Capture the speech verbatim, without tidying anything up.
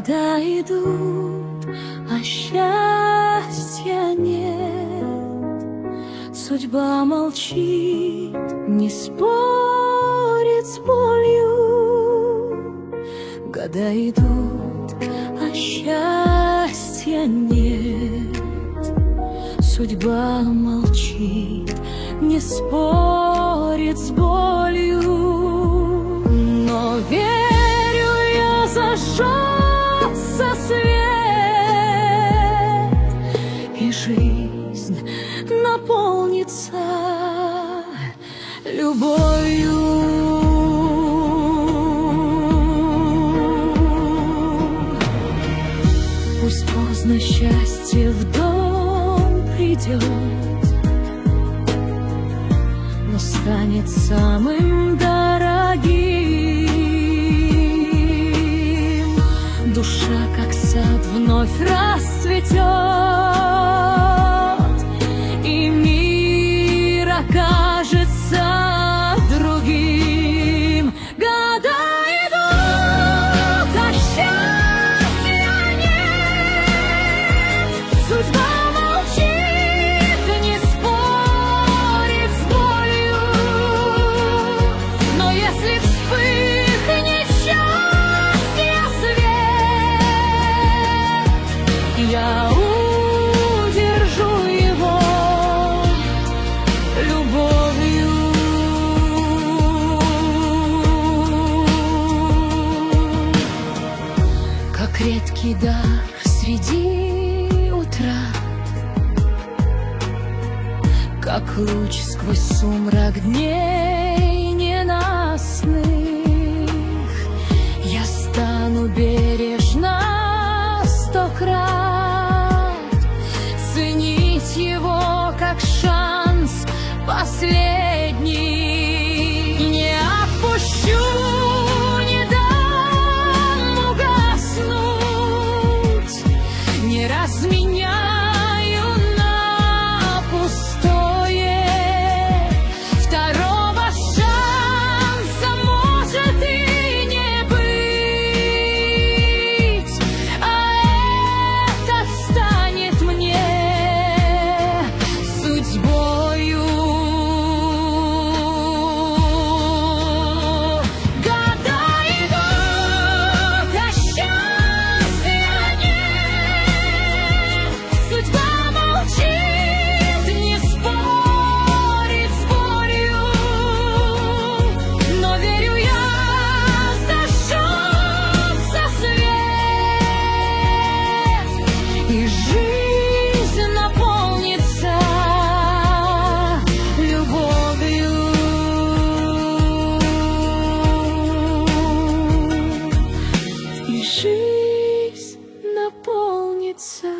Года идут, а счастья нет. Судьба молчит, не спорит с болью. Года идут, а счастья нет. Судьба молчит, не спорит с болью. Но верю я, зажжется свет, и жизнь наполнится любовью. Пусть поздно счастье в дом придет, но станет самым дорогим. Душа, как сад, вновь расцветет, и мир окажется другим. Года идут, а счастья нет. Судьба молчит, не спорит с болью. Но если вспыхнет счастье свет, я удержу его любовью. Как редкий дар среди утрат, как луч сквозь сумрак дней ненастных, я стану бережно сто крат ценить его как шанс последний. Не отпущу, не дам угаснуть, не разменяю на пустое. Второго шанса может и не быть, а этот станет мне судьбою. Года идут, а счастья нет. Судьба молчит, не спорит с болью. Но верю я, зажжется свет, и жизнь наполнится любовью. И жизнь наполнится